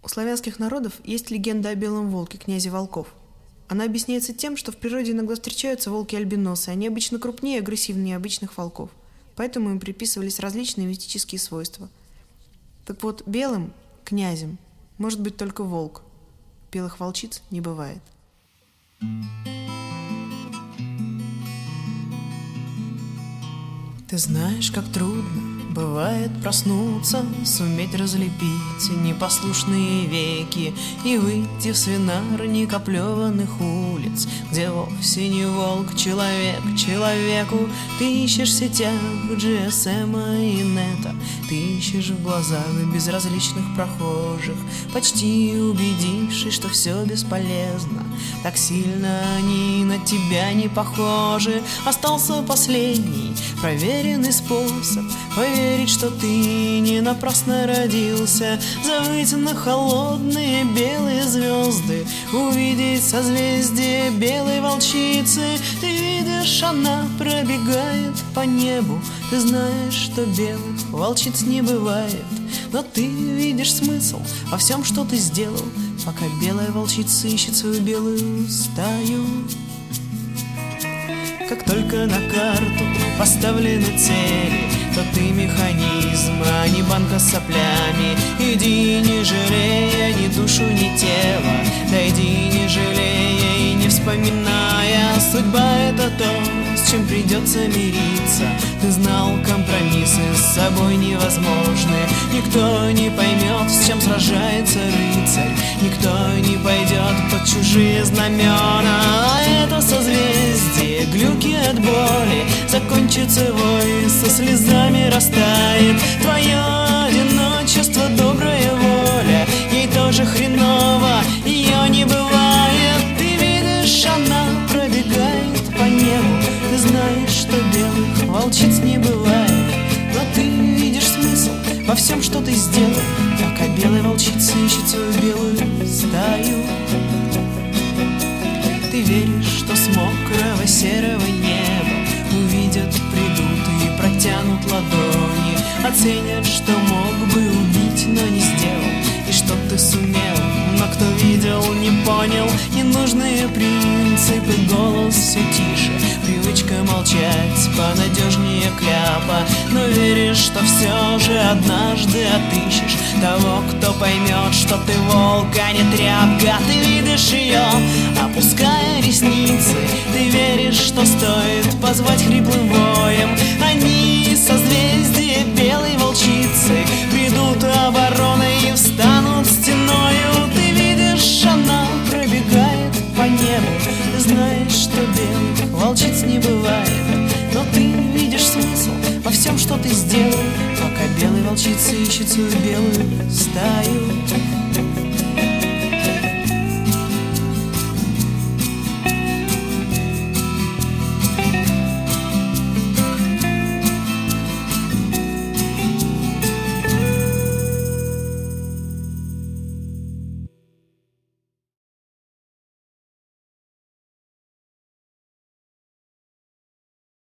У славянских народов есть легенда о белом волке, князе волков. Она объясняется тем, что в природе иногда встречаются волки-альбиносы, они обычно крупнее и агрессивнее обычных волков, поэтому им приписывались различные мистические свойства. Так вот, белым, князем, может быть только волк. Белых волчиц не бывает. Ты знаешь, как трудно бывает проснуться, суметь разлепить непослушные веки и выйти в свинарник оплеванных улиц, где вовсе не волк человек человеку. Ты ищешь в сетях GSM и нета, ты ищешь в глазах безразличных прохожих, почти убедившись, что все бесполезно. Так сильно они на тебя не похожи. Остался последний проверенный способ поверить, что ты не напрасно родился, завыть на холодные белые звезды, увидеть созвездие белой волчицы. Ты видишь, она пробегает по небу, ты знаешь, что белых волчиц не бывает, но ты видишь смысл во всем, что ты сделал, пока белая волчица ищет свою белую стаю. Как только на карту поставлены цели, то ты механизм, а не банка с соплями. Иди, не жалея ни душу, ни тело, дойди, не жалея и не вспоминая. Судьба — это то, с чем придется мириться. Ты знал, компромиссы с собой невозможны. Никто не поймет, с чем сражается рыцарь, никто не пойдет под чужие знамена. А это созвездие, глюки от боли, закончится вой, со слезами растает. Твое одиночество, добрая воля, ей тоже хреново, ее не бывает. Ты видишь, она пробегает по небу, ты знаешь, что белых волчиц не бывает, но ты видишь смысл во всем, что ты сделал, пока белая волчица ищет свою белую стаю. Ты веришь, что с мокрого серого неба увидят, придут и протянут ладони, оценят, что мог бы убить, но не сделал, и что ты сумел, но кто видел, не понял. Ненужные принципы, голос все тише, привычка молчать понадежнее кляпа. Но веришь, что все же однажды отыщешь того, кто поймет, что ты волк, а не тряпка. Ты видишь ее, опуская ресницы, ты веришь, что стоит позвать хриплым воем. Они, созвездие белой волчицы, придут обороной и встанут стеною. Ты видишь, она пробегает по небу, ты знаешь, что белых волчиц не бывает, но ты видишь смысл во всем, что ты сделал, пока белая волчица ищет свою белую стаю.